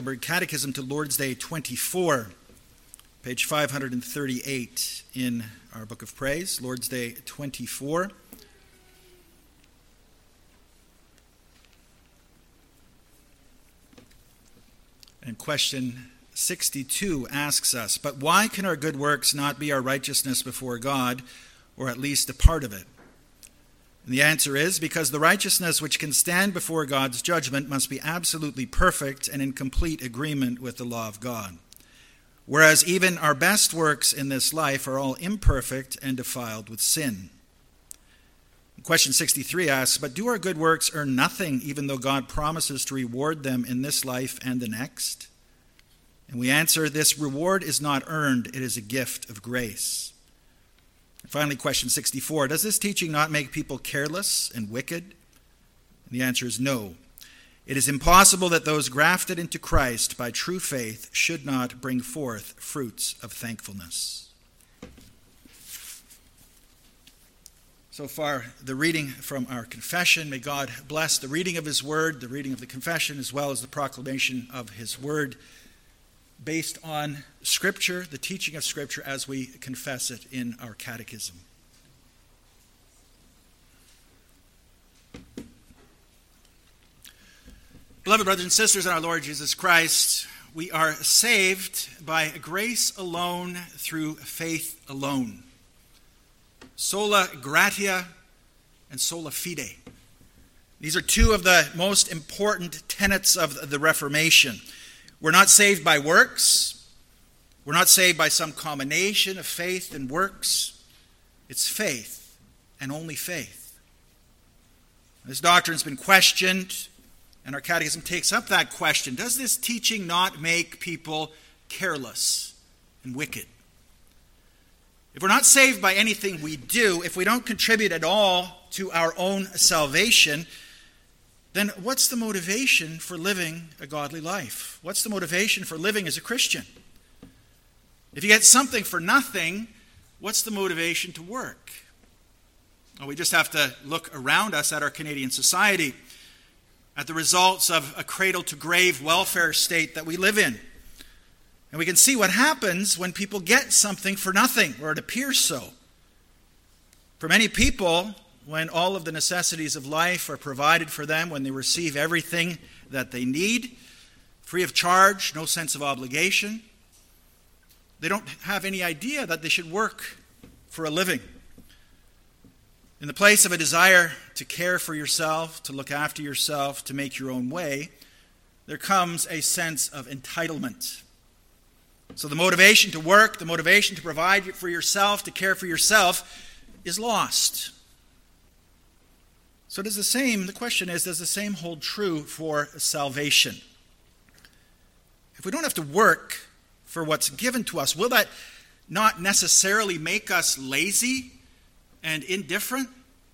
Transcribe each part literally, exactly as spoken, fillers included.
Catechism to Lord's Day twenty-four, page five hundred thirty-eight in our Book of Praise, Lord's Day twenty-four. And question sixty-two asks us, but why can our good works not be our righteousness before God, or at least a part of it? And the answer is, because the righteousness which can stand before God's judgment must be absolutely perfect and in complete agreement with the law of God. Whereas even our best works in this life are all imperfect and defiled with sin. Question sixty-three asks, but do our good works earn nothing even though God promises to reward them in this life and the next? And we answer, this reward is not earned, it is a gift of grace. And finally, question sixty-four, does this teaching not make people careless and wicked? And the answer is no. It is impossible that those grafted into Christ by true faith should not bring forth fruits of thankfulness. So far, the reading from our confession. May God bless the reading of His Word, the reading of the confession, as well as the proclamation of His Word, based on Scripture, the teaching of Scripture as we confess it in our catechism. Beloved brothers and sisters in our Lord Jesus Christ, we are saved by grace alone through faith alone. Sola gratia and sola fide. These are two of the most important tenets of the Reformation. We're not saved by works. We're not saved by some combination of faith and works. It's faith and only faith. This doctrine has been questioned, and our catechism takes up that question. Does this teaching not make people careless and wicked? If we're not saved by anything we do, if we don't contribute at all to our own salvation, then what's the motivation for living a godly life? What's the motivation for living as a Christian? If you get something for nothing, what's the motivation to work? Well, we just have to look around us at our Canadian society, at the results of a cradle-to-grave welfare state that we live in. And we can see what happens when people get something for nothing, or it appears so. For many people, when all of the necessities of life are provided for them, when they receive everything that they need, free of charge, no sense of obligation, they don't have any idea that they should work for a living. In the place of a desire to care for yourself, to look after yourself, to make your own way, there comes a sense of entitlement. So the motivation to work, the motivation to provide for yourself, to care for yourself, is lost. So does the same, the question is, does the same hold true for salvation? If we don't have to work for what's given to us, will that not necessarily make us lazy and indifferent?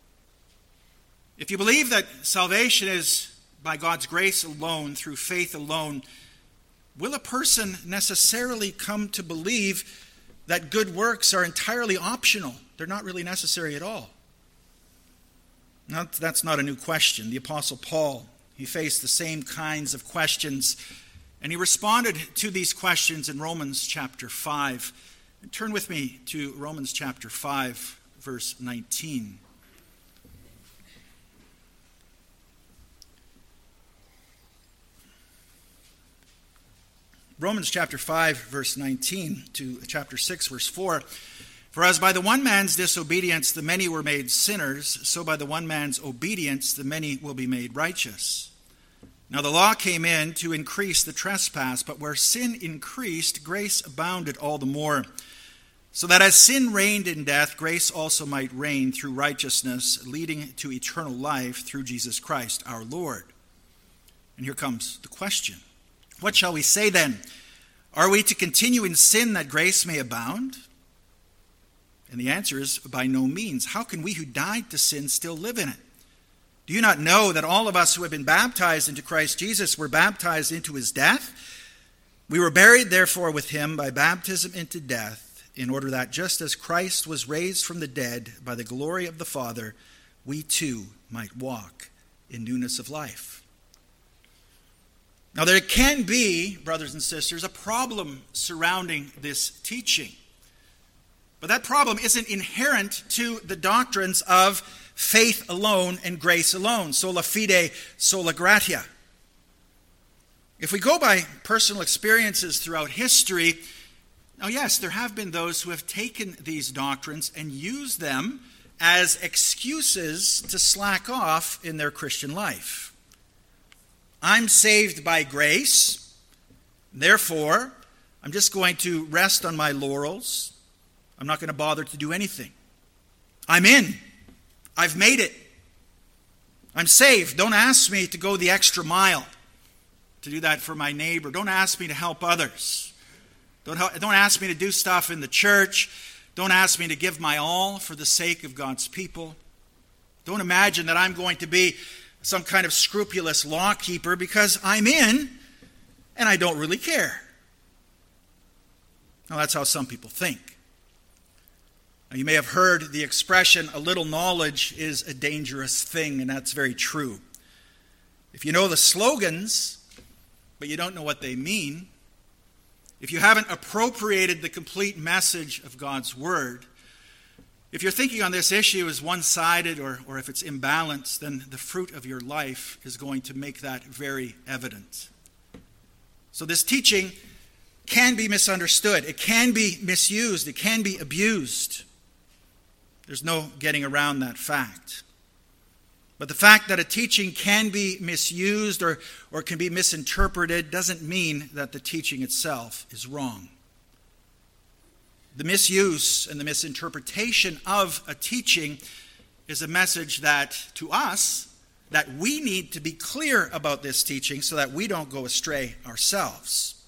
If you believe that salvation is by God's grace alone, through faith alone, will a person necessarily come to believe that good works are entirely optional? They're not really necessary at all. Now, that's not a new question. The Apostle Paul, he faced the same kinds of questions, and he responded to these questions in Romans chapter five. And turn with me to Romans chapter five, verse nineteen. Romans chapter five, verse nineteen to chapter six, verse four. For as by the one man's disobedience the many were made sinners, so by the one man's obedience the many will be made righteous. Now the law came in to increase the trespass, but where sin increased, grace abounded all the more. So that as sin reigned in death, grace also might reign through righteousness, leading to eternal life through Jesus Christ our Lord. And here comes the question. What shall we say then? Are we to continue in sin that grace may abound? And the answer is, by no means. How can we who died to sin still live in it? Do you not know that all of us who have been baptized into Christ Jesus were baptized into his death? We were buried, therefore, with him by baptism into death, in order that just as Christ was raised from the dead by the glory of the Father, we too might walk in newness of life. Now, there can be, brothers and sisters, a problem surrounding this teaching. But that problem isn't inherent to the doctrines of faith alone and grace alone, sola fide, sola gratia. If we go by personal experiences throughout history, now yes, there have been those who have taken these doctrines and used them as excuses to slack off in their Christian life. I'm saved by grace, therefore, I'm just going to rest on my laurels. I'm not going to bother to do anything. I'm in. I've made it. I'm saved. Don't ask me to go the extra mile to do that for my neighbor. Don't ask me to help others. Don't, help, don't ask me to do stuff in the church. Don't ask me to give my all for the sake of God's people. Don't imagine that I'm going to be some kind of scrupulous lawkeeper because I'm in and I don't really care. Now, that's how some people think. Now, you may have heard the expression, a little knowledge is a dangerous thing, and that's very true. If you know the slogans, but you don't know what they mean, if you haven't appropriated the complete message of God's Word, if you're thinking on this issue as one-sided or, or if it's imbalanced, then the fruit of your life is going to make that very evident. So this teaching can be misunderstood. It can be misused. It can be abused. There's no getting around that fact. But the fact that a teaching can be misused or, or can be misinterpreted doesn't mean that the teaching itself is wrong. The misuse and the misinterpretation of a teaching is a message that, to us, that we need to be clear about this teaching so that we don't go astray ourselves.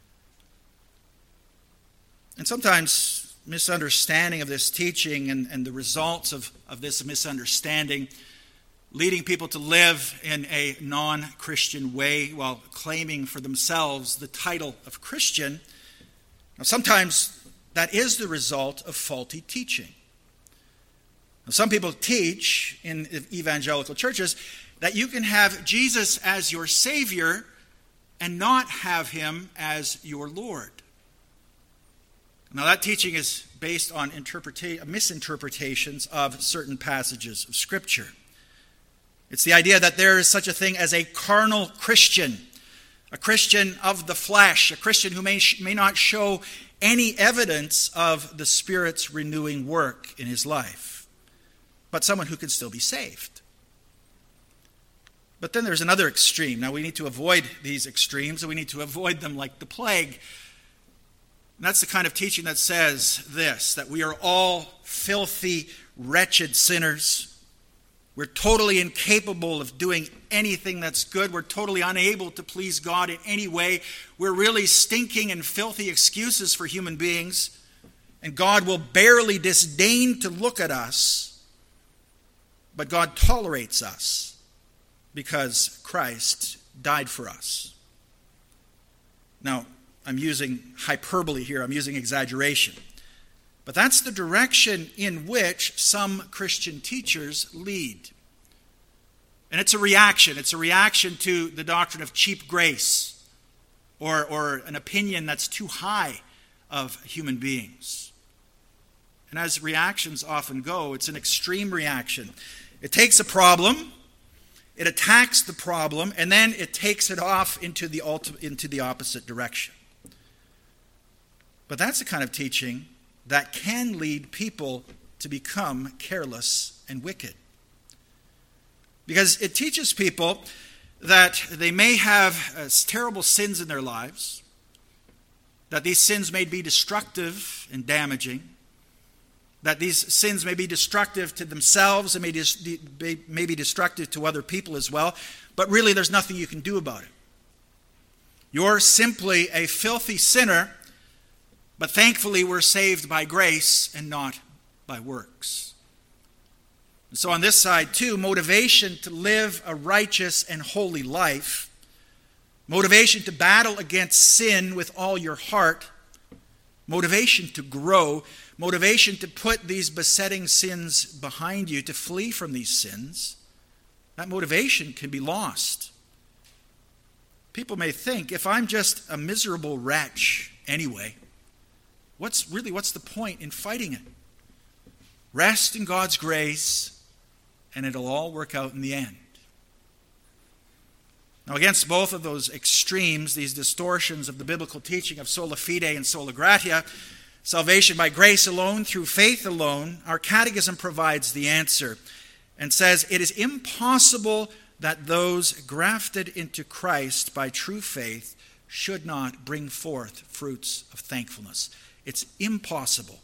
And sometimes misunderstanding of this teaching and, and the results of, of this misunderstanding leading people to live in a non-Christian way while claiming for themselves the title of Christian. Now, sometimes that is the result of faulty teaching. Now, some people teach in evangelical churches that you can have Jesus as your Savior and not have him as your Lord. Now, that teaching is based on interpreta- misinterpretations of certain passages of Scripture. It's the idea that there is such a thing as a carnal Christian, a Christian of the flesh, a Christian who may, may not show any evidence of the Spirit's renewing work in his life, but someone who can still be saved. But then there's another extreme. Now, we need to avoid these extremes, and we need to avoid them like the plague. And that's the kind of teaching that says this, that we are all filthy, wretched sinners. We're totally incapable of doing anything that's good. We're totally unable to please God in any way. We're really stinking and filthy excuses for human beings. And God will barely disdain to look at us. But God tolerates us because Christ died for us. Now, I'm using hyperbole here. I'm using exaggeration. But that's the direction in which some Christian teachers lead. And it's a reaction. It's a reaction to the doctrine of cheap grace or, or an opinion that's too high of human beings. And as reactions often go, it's an extreme reaction. It takes a problem, it attacks the problem, and then it takes it off into the, ulti- into the opposite direction. But that's the kind of teaching that can lead people to become careless and wicked. Because it teaches people that they may have uh, terrible sins in their lives, that these sins may be destructive and damaging, that these sins may be destructive to themselves and may, dis- may be destructive to other people as well, but really there's nothing you can do about it. You're simply a filthy sinner, but thankfully we're saved by grace and not by works. And so on this side too, motivation to live a righteous and holy life, motivation to battle against sin with all your heart, motivation to grow, motivation to put these besetting sins behind you, to flee from these sins, that motivation can be lost. people may think, if I'm just a miserable wretch anyway, what's really, what's the point in fighting it? Rest in God's grace, and it'll all work out in the end. Now, against both of those extremes, these distortions of the biblical teaching of sola fide and sola gratia, salvation by grace alone, through faith alone, our catechism provides the answer and says it is impossible that those grafted into Christ by true faith should not bring forth fruits of thankfulness. It's impossible.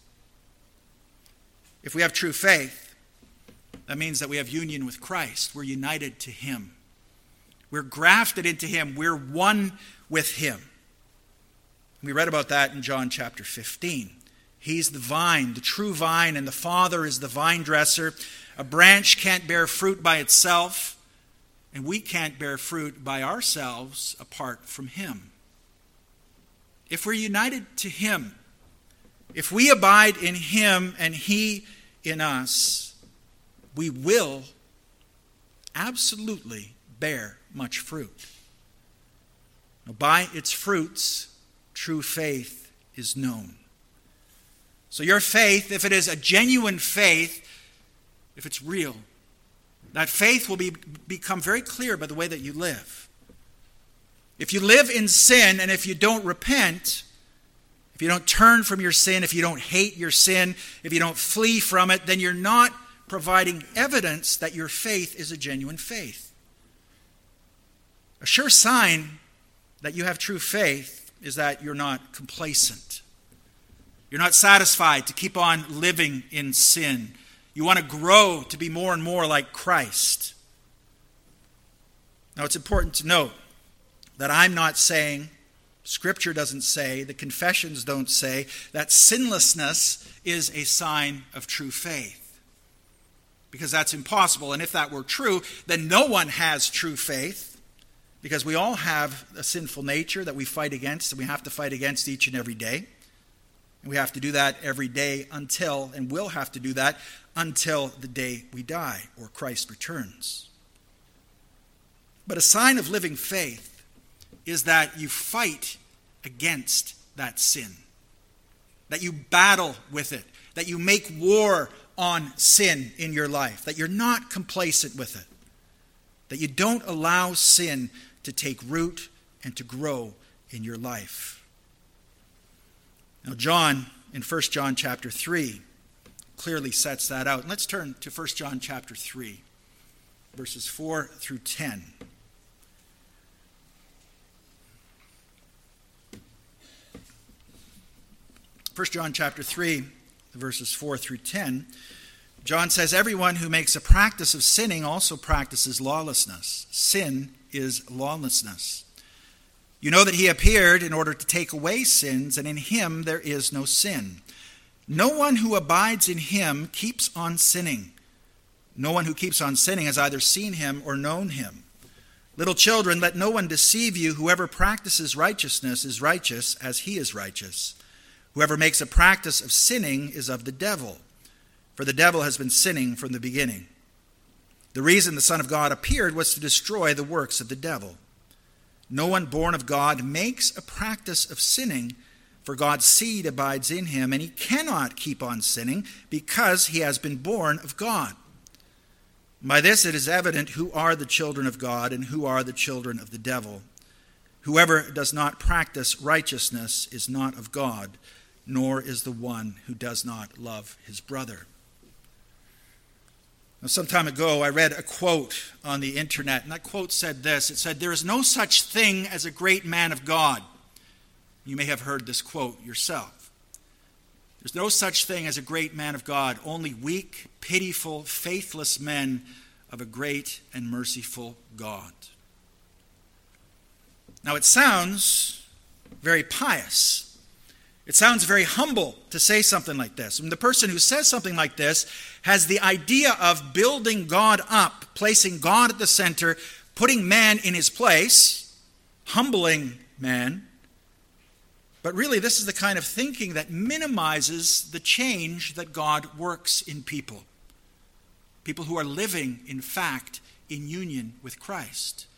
If we have true faith, that means that we have union with Christ. We're united to Him. We're grafted into Him. We're one with Him. We read about that in John chapter fifteen. He's the vine, the true vine, and the Father is the vine dresser. A branch can't bear fruit by itself, and we can't bear fruit by ourselves apart from Him. If we're united to Him, if we abide in Him and He in us, we will absolutely bear much fruit. Now, by its fruits, true faith is known. So your faith, if it is a genuine faith, if it's real, that faith will be, become very clear by the way that you live. If you live in sin and if you don't repent, if you don't turn from your sin, if you don't hate your sin, if you don't flee from it, then you're not providing evidence that your faith is a genuine faith. A sure sign that you have true faith is that you're not complacent. You're not satisfied to keep on living in sin. You want to grow to be more and more like Christ. Now, it's important to note that I'm not saying, Scripture doesn't say, the confessions don't say, that sinlessness is a sign of true faith. Because that's impossible. And if that were true, then no one has true faith. Because we all have a sinful nature that we fight against, and we have to fight against each and every day. And we have to do that every day until, and will have to do that until the day we die or Christ returns. But a sign of living faith is that you fight against that sin, that you battle with it, that you make war on sin in your life, that you're not complacent with it, that you don't allow sin to take root and to grow in your life. Now, John, in First John chapter three, clearly sets that out. And let's turn to First John chapter three, verses four through ten. First John chapter three, verses four through ten. John says, everyone who makes a practice of sinning also practices lawlessness. Sin is lawlessness. You know that he appeared in order to take away sins, and in him there is no sin. No one who abides in him keeps on sinning. No one who keeps on sinning has either seen him or known him. Little children, let no one deceive you. Whoever practices righteousness is righteous as he is righteous. Whoever makes a practice of sinning is of the devil, for the devil has been sinning from the beginning. The reason the Son of God appeared was to destroy the works of the devil. No one born of God makes a practice of sinning, for God's seed abides in him, and he cannot keep on sinning because he has been born of God. By this it is evident who are the children of God and who are the children of the devil. Whoever does not practice righteousness is not of God, nor is the one who does not love his brother. Now, some time ago, I read a quote on the internet, and that quote said this. It said, "There is no such thing as a great man of God." You may have heard this quote yourself. There's no such thing as a great man of God, only weak, pitiful, faithless men of a great and merciful God. Now, it sounds very pious. It sounds very humble to say something like this. And the person who says something like this has the idea of building God up, placing God at the center, putting man in his place, humbling man. But really, this is the kind of thinking that minimizes the change that God works in people. People who are living, in fact, in union with Christ.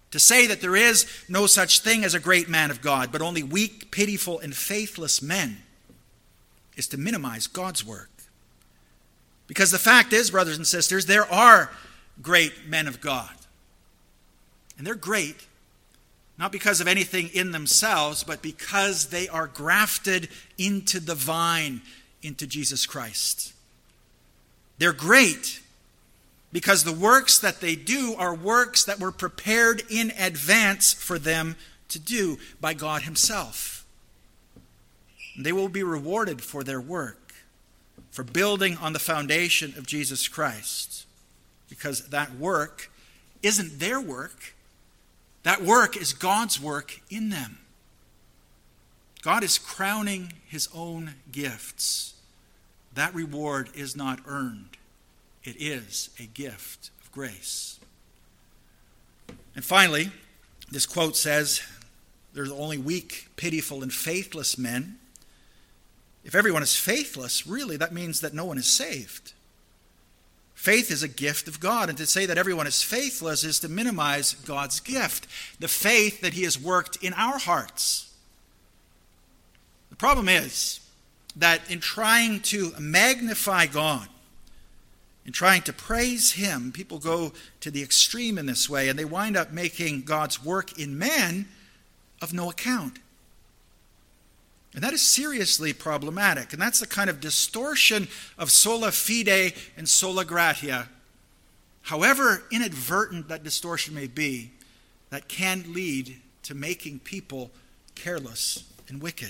To say that there is no such thing as a great man of God, but only weak, pitiful, and faithless men, is to minimize God's work. Because the fact is, brothers and sisters, there are great men of God. And they're great, not because of anything in themselves, but because they are grafted into the vine, into Jesus Christ. They're great because the works that they do are works that were prepared in advance for them to do by God himself. And they will be rewarded for their work, for building on the foundation of Jesus Christ, because that work isn't their work. That work is God's work in them. God is crowning his own gifts. That reward is not earned. It is a gift of grace. And finally, this quote says, there's only weak, pitiful, and faithless men. If everyone is faithless, really, that means that no one is saved. Faith is a gift of God, and to say that everyone is faithless is to minimize God's gift, the faith that he has worked in our hearts. The problem is that in trying to magnify God, in trying to praise him, people go to the extreme in this way, and they wind up making God's work in man of no account. And that is seriously problematic. And that's the kind of distortion of sola fide and sola gratia, however inadvertent that distortion may be, that can lead to making people careless and wicked.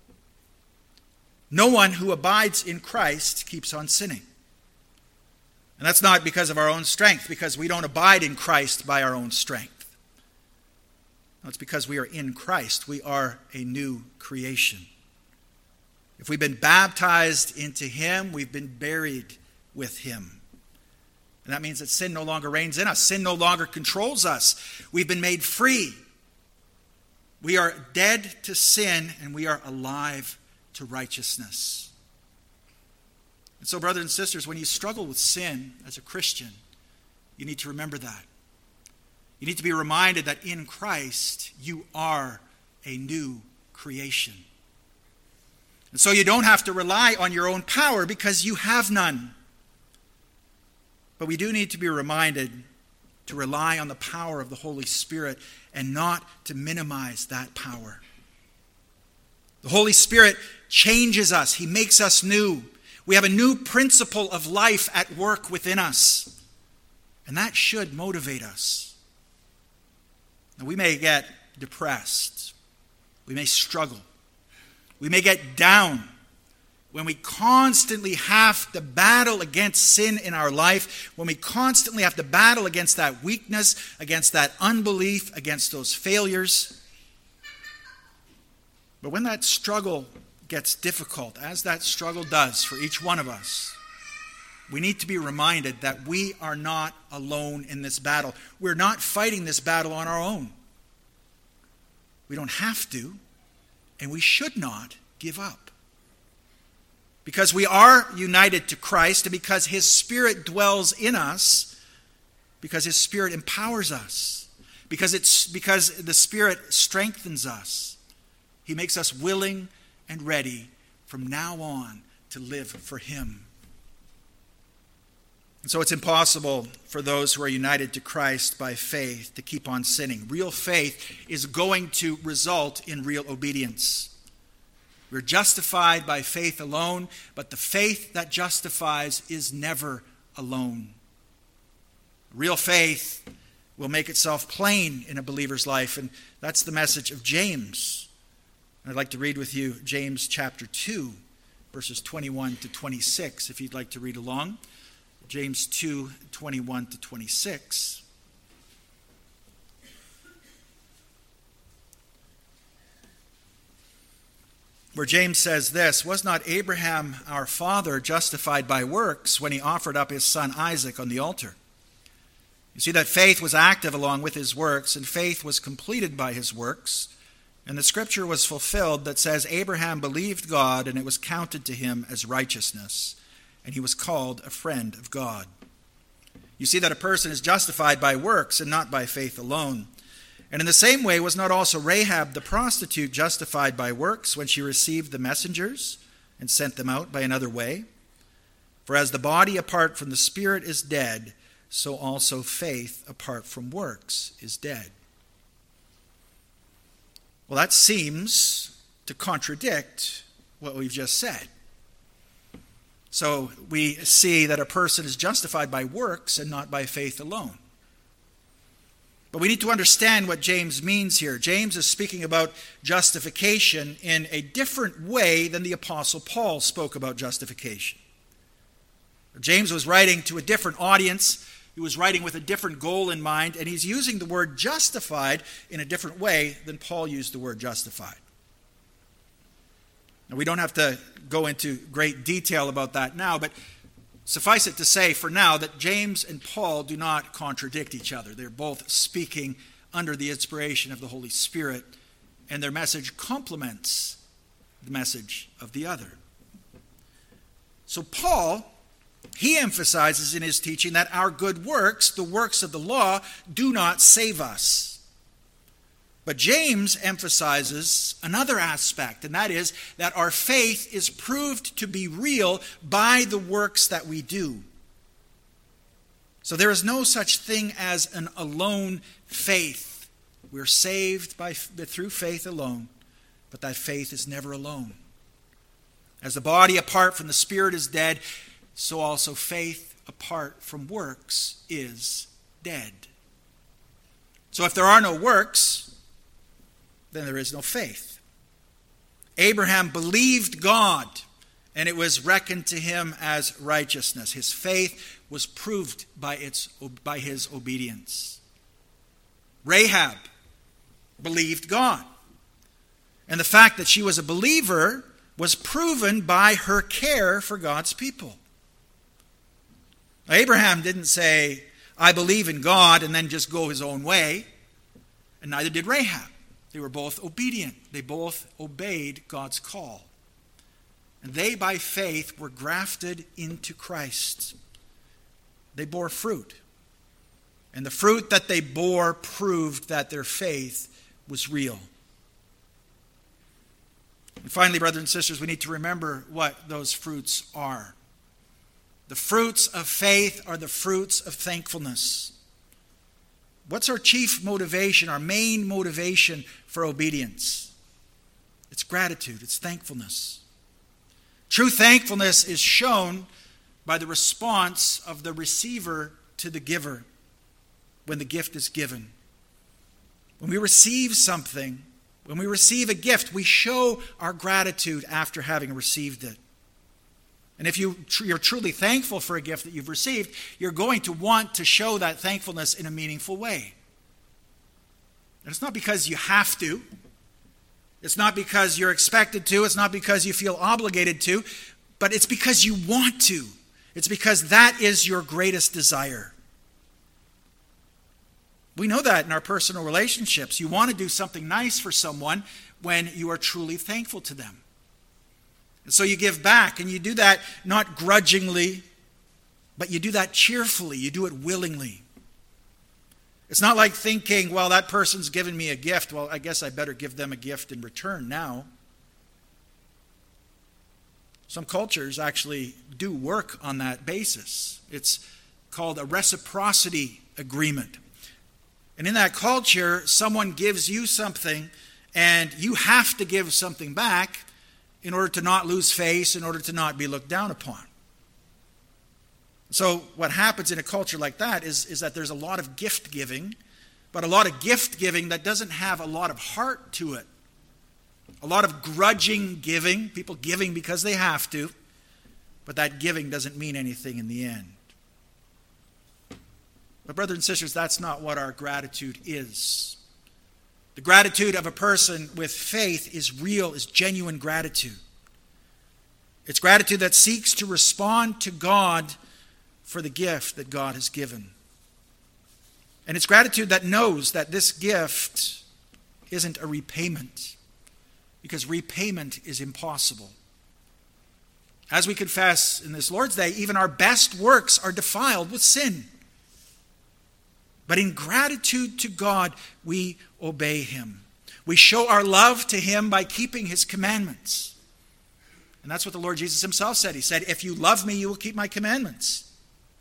No one who abides in Christ keeps on sinning. And that's not because of our own strength, because we don't abide in Christ by our own strength. No, it's because we are in Christ. We are a new creation. If we've been baptized into him, we've been buried with him. And that means that sin no longer reigns in us. Sin no longer controls us. We've been made free. We are dead to sin, and we are alive to righteousness. And so, brothers and sisters, when you struggle with sin as a Christian, you need to remember that. You need to be reminded that in Christ, you are a new creation. And so you don't have to rely on your own power because you have none. But we do need to be reminded to rely on the power of the Holy Spirit and not to minimize that power. The Holy Spirit changes us. He makes us new. We have a new principle of life at work within us. And that should motivate us. Now, we may get depressed. We may struggle. We may get down when we constantly have to battle against sin in our life, when we constantly have to battle against that weakness, against that unbelief, against those failures. But when that struggle gets difficult, as that struggle does for each one of us, we need to be reminded that we are not alone in this battle. We're not fighting this battle on our own. We don't have to, and we should not give up. Because we are united to Christ, and because his Spirit dwells in us, because his Spirit empowers us, because it's because the Spirit strengthens us, he makes us willing and ready from now on to live for him. And so it's impossible for those who are united to Christ by faith to keep on sinning. Real faith is going to result in real obedience. We're justified by faith alone, but the faith that justifies is never alone. Real faith will make itself plain in a believer's life, and that's the message of James. I'd like to read with you James chapter two, verses twenty-one to twenty-six, if you'd like to read along. James two, twenty-one to twenty-six. Where James says this, "Was not Abraham our father justified by works when he offered up his son Isaac on the altar? You see that faith was active along with his works, and faith was completed by his works. And the scripture was fulfilled that says, Abraham believed God, and it was counted to him as righteousness, and he was called a friend of God." You see that a person is justified by works and not by faith alone. And in the same way, was not also Rahab the prostitute justified by works when she received the messengers and sent them out by another way? For as the body apart from the spirit is dead, so also faith apart from works is dead. Well, that seems to contradict what we've just said. So we see that a person is justified by works and not by faith alone. But we need to understand what James means here. James is speaking about justification in a different way than the Apostle Paul spoke about justification. James was writing to a different audience. He was writing with a different goal in mind, and he's using the word justified in a different way than Paul used the word justified. Now, we don't have to go into great detail about that now, but suffice it to say for now that James and Paul do not contradict each other. They're both speaking under the inspiration of the Holy Spirit, and their message complements the message of the other. So Paul, he emphasizes in his teaching that our good works, the works of the law, do not save us. But James emphasizes another aspect, and that is that our faith is proved to be real by the works that we do. So there is no such thing as an alone faith. We're saved by through faith alone, but that faith is never alone. As the body apart from the spirit is dead, so also faith apart from works is dead. So if there are no works, then there is no faith. Abraham believed God, and it was reckoned to him as righteousness. His faith was proved by its by his obedience. Rahab believed God, and the fact that she was a believer was proven by her care for God's people. Now, Abraham didn't say, "I believe in God," and then just go his own way, and neither did Rahab. They were both obedient. They both obeyed God's call. And they, by faith, were grafted into Christ. They bore fruit. And the fruit that they bore proved that their faith was real. And finally, brothers and sisters, we need to remember what those fruits are. The fruits of faith are the fruits of thankfulness. What's our chief motivation, our main motivation for obedience? It's gratitude, it's thankfulness. True thankfulness is shown by the response of the receiver to the giver when the gift is given. When we receive something, when we receive a gift, we show our gratitude after having received it. And if you, you're truly thankful for a gift that you've received, you're going to want to show that thankfulness in a meaningful way. And it's not because you have to. It's not because you're expected to. It's not because you feel obligated to. But it's because you want to. It's because that is your greatest desire. We know that in our personal relationships. You want to do something nice for someone when you are truly thankful to them. And so you give back, and you do that not grudgingly, but you do that cheerfully. You do it willingly. It's not like thinking, well, that person's given me a gift. Well, I guess I better give them a gift in return now. Some cultures actually do work on that basis. It's called a reciprocity agreement. And in that culture, someone gives you something, and you have to give something back in order to not lose face, in order to not be looked down upon. So what happens in a culture like that is, is that there's a lot of gift giving, but a lot of gift giving that doesn't have a lot of heart to it. A lot of grudging giving, people giving because they have to, but that giving doesn't mean anything in the end. But brothers and sisters, that's not what our gratitude is. The gratitude of a person with faith is real, is genuine gratitude. It's gratitude that seeks to respond to God for the gift that God has given. And it's gratitude that knows that this gift isn't a repayment, because repayment is impossible. As we confess in this Lord's Day, even our best works are defiled with sin. But in gratitude to God, we obey him. We show our love to him by keeping his commandments. And that's what the Lord Jesus himself said. He said, if you love me, you will keep my commandments.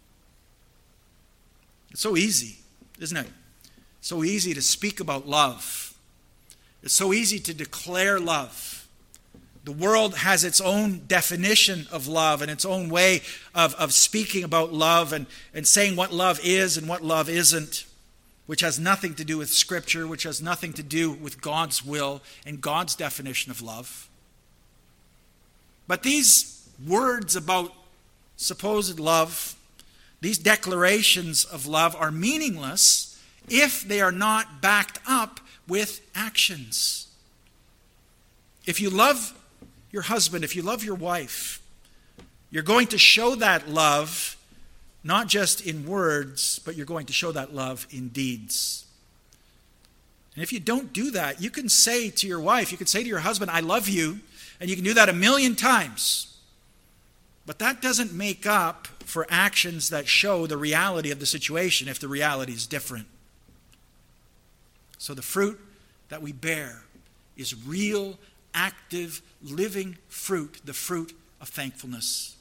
It's so easy, isn't it? So easy to speak about love. It's so easy to declare love. The world has its own definition of love and its own way of, of speaking about love and, and saying what love is and what love isn't, which has nothing to do with Scripture, which has nothing to do with God's will and God's definition of love. But these words about supposed love, these declarations of love are meaningless if they are not backed up with actions. If you love your husband, if you love your wife, you're going to show that love not just in words, but you're going to show that love in deeds. And if you don't do that, you can say to your wife, you can say to your husband, I love you, and you can do that a million times. But that doesn't make up for actions that show the reality of the situation if the reality is different. So the fruit that we bear is real, active, living fruit, the fruit of thankfulness.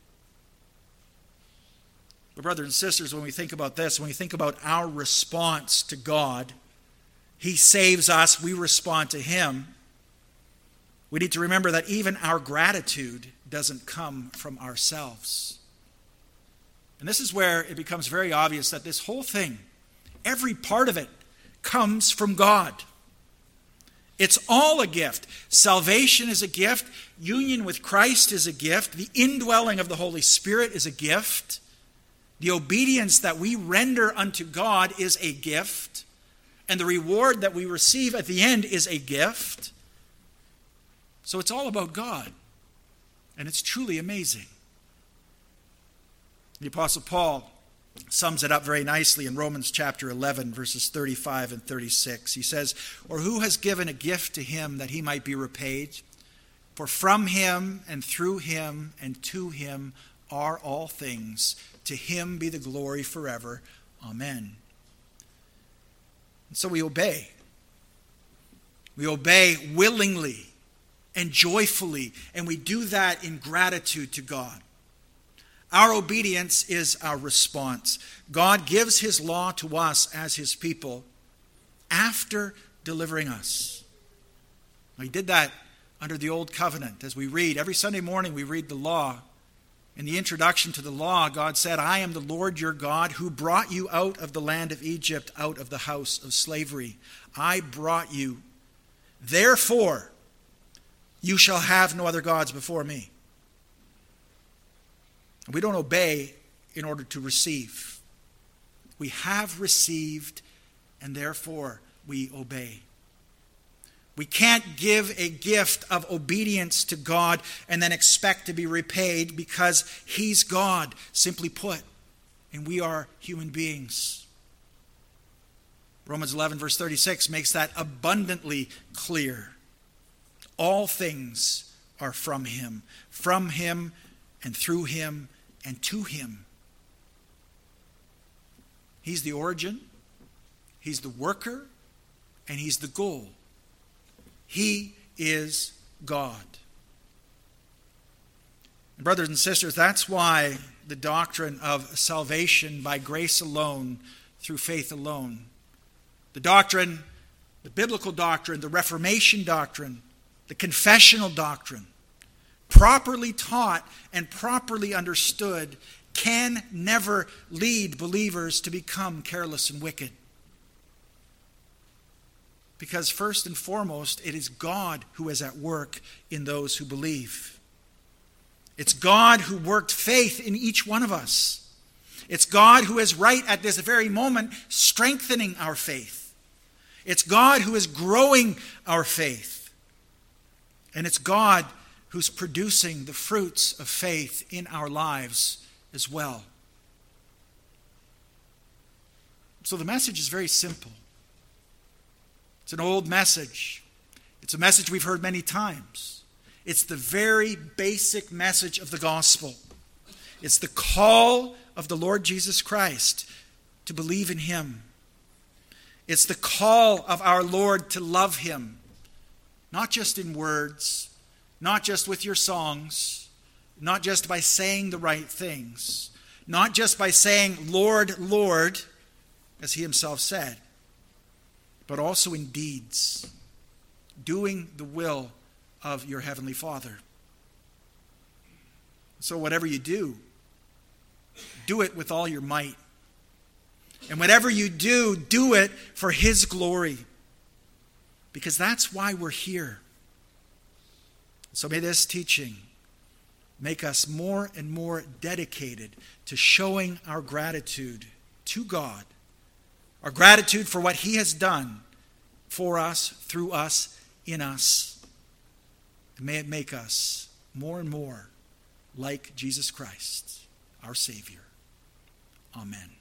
But brothers and sisters, when we think about this, when we think about our response to God, he saves us, we respond to him. We need to remember that even our gratitude doesn't come from ourselves. And this is where it becomes very obvious that this whole thing, every part of it, comes from God. It's all a gift. Salvation is a gift. Union with Christ is a gift. The indwelling of the Holy Spirit is a gift. The obedience that we render unto God is a gift. And the reward that we receive at the end is a gift. So it's all about God. And it's truly amazing. The Apostle Paul sums it up very nicely in Romans chapter eleven, verses thirty-five and thirty-six. He says, or who has given a gift to him that he might be repaid? For from him and through him and to him are all things. To him be the glory forever. Amen. And so we obey. We obey willingly and joyfully, and we do that in gratitude to God. Our obedience is our response. God gives his law to us as his people after delivering us. He did that under the Old Covenant. As we read, every Sunday morning we read the law. In the introduction to the law, God said, I am the Lord your God who brought you out of the land of Egypt, out of the house of slavery. I brought you. Therefore, you shall have no other gods before me. We don't obey in order to receive. We have received, and therefore we obey. We can't give a gift of obedience to God and then expect to be repaid because he's God, simply put, and we are human beings. Romans eleven verse thirty-six makes that abundantly clear. All things are from him, from him and through him and to him. He's the origin, he's the worker, and he's the goal. He is God. And brothers and sisters, that's why the doctrine of salvation by grace alone, through faith alone, the doctrine, the biblical doctrine, the Reformation doctrine, the confessional doctrine, properly taught and properly understood, can never lead believers to become careless and wicked. Because first and foremost, it is God who is at work in those who believe. It's God who worked faith in each one of us. It's God who is right at this very moment strengthening our faith. It's God who is growing our faith. And it's God who's producing the fruits of faith in our lives as well. So the message is very simple. It's an old message. It's a message we've heard many times. It's the very basic message of the gospel. It's the call of the Lord Jesus Christ to believe in him, It's the call of our Lord to love him, not just in words, not just with your songs, not just by saying the right things, not just by saying, Lord, Lord, as he himself said, but also in deeds, doing the will of your heavenly Father. So whatever you do, do it with all your might. And whatever you do, do it for his glory. Because that's why we're here. So may this teaching make us more and more dedicated to showing our gratitude to God, our gratitude for what he has done for us, through us, in us. And may it make us more and more like Jesus Christ, our Savior. Amen.